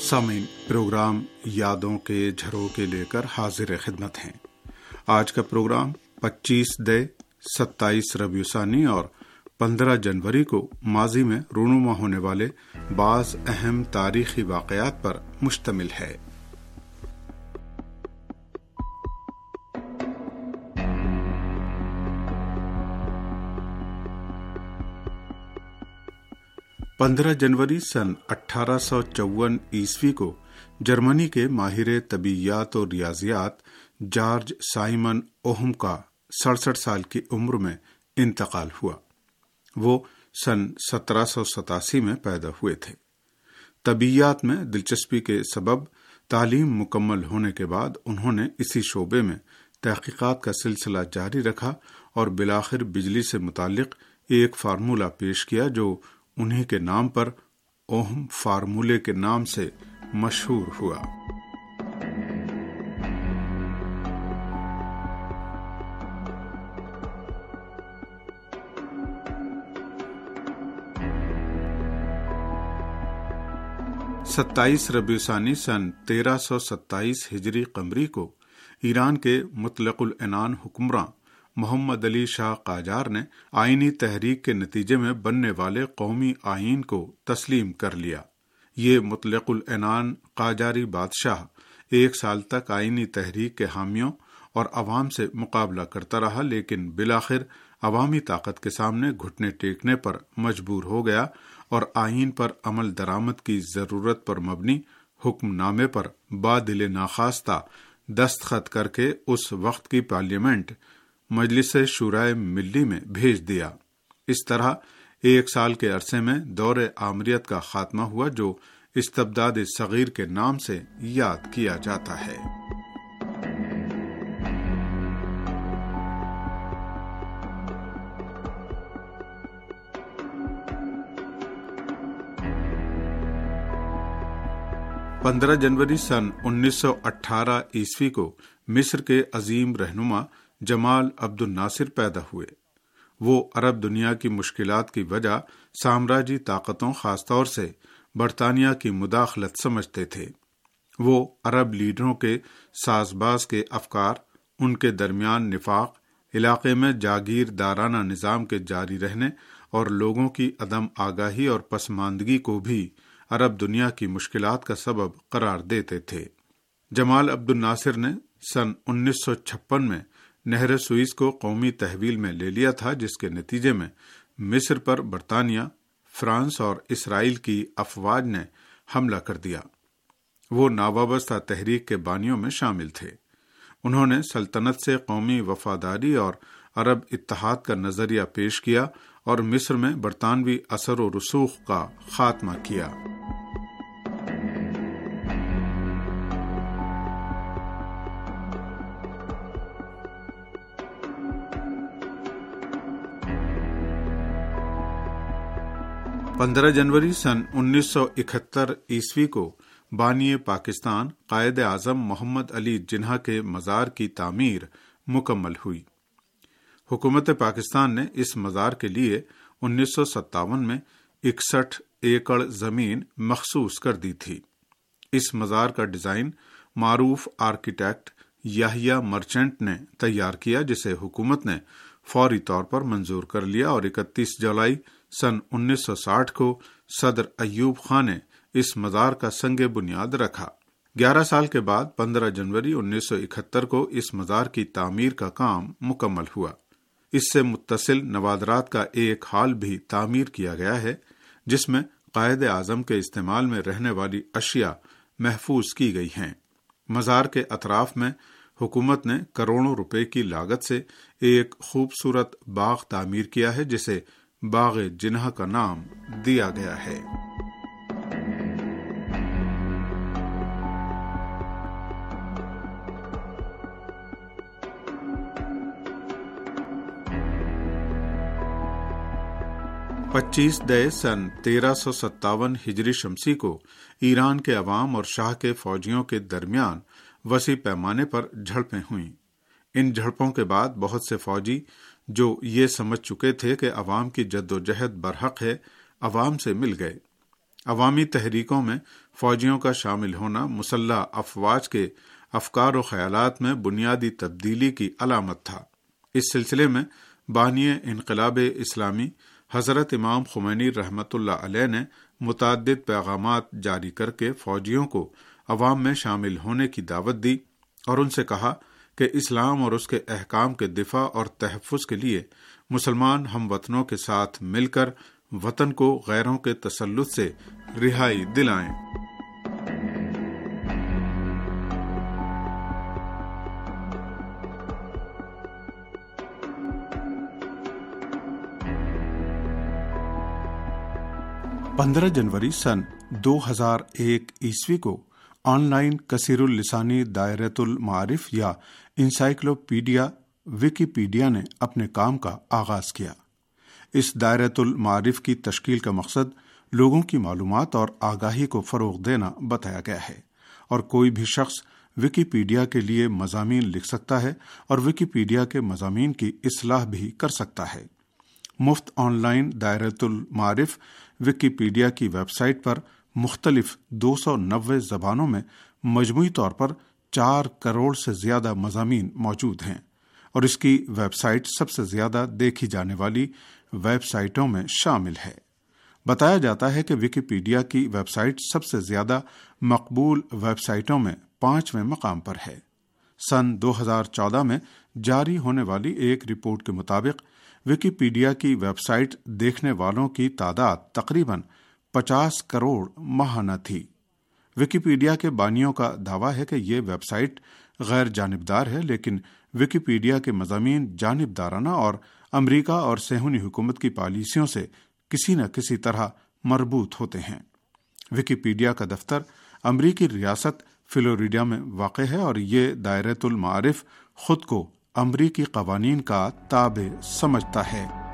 सामीन प्रोग्राम यादों के झरोके लेकर हाजिर खिदमत हैं। आज का प्रोग्राम 25 दे 27 रबीउ सानी और 15 जनवरी को माजी में रूनुमा होने वाले बाज़ अहम तारीखी वाक़यात पर मुश्तमिल है। पंद्रह जनवरी सन 1854 ईस्वी को जर्मनी के माहिर तबीयात और रियाजियात जॉर्ज साइमन ओहम का 67 साल की उम्र में इंतकाल हुआ। वो सन 1787 में पैदा हुए थे। तबीयात में दिलचस्पी के सबब तालीम मुकम्मल होने के बाद उन्होंने इसी शोबे में तहकीकात का सिलसिला जारी रखा और बिलाखिर बिजली से मुताल्लिक एक फार्मूला पेश किया जो उन्हीं के नाम पर ओहम फार्मूले के नाम से मशहूर हुआ। सत्ताईस रबीउ सानी सन 1327 हिजरी कमरी को ईरान के मुतलकुल इनान हुक्मरां मोहम्मद अली शाह काजार ने आईनी तहरीक के नतीजे में बनने वाले कौमी आईन को तस्लीम कर लिया। ये मुतलकुल इनान काजारी बादशाह एक साल तक आईनी तहरीक के हामियों और अवाम से मुकाबला करता रहा, लेकिन बिलाखिर अवामी ताकत के सामने घुटने टेकने पर मजबूर हो गया और आईन पर अमल दरामद की जरूरत पर मबनी हुक्मनामे पर बादिल नाखास्ता दस्तखत करके उस वक्त की पार्लियामेंट मजलिस शुराए मिल्ली में भेज दिया। इस तरह एक साल के अरसे में दौरे आमरियत का खात्मा हुआ, जो इस्तबदाद सगीर के नाम से याद किया जाता है। पंद्रह जनवरी सन 1918 ईस्वी को मिस्र के अजीम रहनुमा जमाल अब्दुल नासिर पैदा हुए। वो अरब दुनिया की मुश्किलात की वजह साम्राज्यी ताकतों, खासतौर से बरतानिया की मुदाखलत समझते थे। वो अरब लीडरों के साजबाज के अफकार, उनके दरमियान निफाक, इलाके में जागीरदाराना निज़ाम के जारी रहने और लोगों की अदम आगाही और पसमानदगी को भी अरब दुनिया की मुश्किलात का सबब करार देते थे। जमाल अब्दुल नासिर ने सन 1956 में नहर सुइस को कौमी तहवील में ले लिया था, जिसके नतीजे में मिस्र पर बरतानिया, फ्रांस और इसराइल की अफवाज ने हमला कर दिया। वो नावाबस्ता तहरीक के बानियों में शामिल थे। उन्होंने सल्तनत से कौमी वफादारी और अरब इत्तेहाद का नजरिया पेश किया और मिस्र में बरतानवी असर व रसूख का खात्मा किया। पंद्रह जनवरी सन 1971 ईस्वी को बानिए पाकिस्तान कायद आजम मोहम्मद अली जिन्ना के मज़ार की तामीर मुकम्मल हुई। हुकूमत पाकिस्तान ने इस मज़ार के लिए 1957 में 61 एकड़ जमीन मखसूस कर दी थी। इस मज़ार का डिजाइन मारूफ आर्किटेक्ट याहिया मर्चेंट ने तैयार किया, जिसे हुकूमत ने फौरी तौर पर मंजूर कर लिया और 31 जुलाई सन 1960 को सदर अयूब खान ने इस मज़ार का संगे बुनियाद रखा। 11 साल के बाद 15 जनवरी 1971 को इस मज़ार की तामीर का काम मुकम्मल हुआ। इससे मुत्तसिल नवादरात का एक हाल भी तामीर किया गया है, जिसमें कायद आजम के इस्तेमाल में रहने वाली अशिया महफूज की गई हैं। मज़ार के अतराफ में हुकूमत ने करोड़ों रुपए की लागत से एक खूबसूरत बाग तामीर किया है, जिसे बाग जिन्ना का नाम दिया गया है। पच्चीस दय सन 1357 हिजरी शमसी को ईरान के अवाम और शाह के फौजियों के दरमियान वसी पैमाने पर झड़पें हुईं। इन झड़पों के बाद बहुत से फौजी जो ये समझ चुके थे कि अवाम की जद्दोजहद बरहक है, अवाम से मिल गए। عوامی تحریکوں میں فوجیوں کا شامل ہونا مسلح افواج کے افکار و خیالات میں بنیادی تبدیلی کی علامت تھا۔ اس سلسلے میں بانی انقلاب اسلامی حضرت امام خمینی رحمۃ اللہ علیہ نے متعدد پیغامات جاری کر کے فوجیوں کو عوام میں شامل ہونے کی دعوت دی اور ان سے کہا کہ اسلام اور اس کے احکام کے دفاع اور تحفظ کے لیے مسلمان ہم وطنوں کے ساتھ مل کر وطن کو غیروں کے تسلط سے رہائی دلائیں۔ 15 جنوری سن 2001 عیسوی کو آن لائن کثیر اللسانی دائرۃ المعارف یا انسائکلوپیڈیا ویکیپیڈیا نے اپنے کام کا آغاز کیا۔ اس دائرۃ المعارف کی تشکیل کا مقصد لوگوں کی معلومات اور آگاہی کو فروغ دینا بتایا گیا ہے، اور کوئی بھی شخص ویکیپیڈیا کے لیے مضامین لکھ سکتا ہے اور ویکیپیڈیا کے مضامین کی اصلاح بھی کر سکتا ہے۔ مفت آن لائن دائرۃ المعارف ویکیپیڈیا کی ویب سائٹ پر مختلف 290 زبانوں میں مجموعی طور پر 4 کروڑ سے زیادہ مضامین موجود ہیں، اور اس کی ویب سائٹ سب سے زیادہ دیکھی جانے والی ویب سائٹوں میں شامل ہے۔ بتایا جاتا ہے کہ ویکیپیڈیا کی ویب سائٹ سب سے زیادہ مقبول ویب سائٹوں میں 5ویں مقام پر ہے۔ سن 2014 میں جاری ہونے والی ایک رپورٹ کے مطابق ویکیپیڈیا کی ویب سائٹ دیکھنے والوں کی تعداد تقریباً 50 کروڑ ماہانہ تھی۔ ویکیپیڈیا کے بانیوں کا دعویٰ ہے کہ یہ ویب سائٹ غیر جانبدار ہے، لیکن ویکیپیڈیا کے مضامین جانبدارانہ اور امریکہ اور صہیونی حکومت کی پالیسیوں سے کسی نہ کسی طرح مربوط ہوتے ہیں۔ ویکیپیڈیا کا دفتر امریکی ریاست فلوریڈا میں واقع ہے، اور یہ دائرۃ المعارف خود کو امریکی قوانین کا تابع سمجھتا ہے۔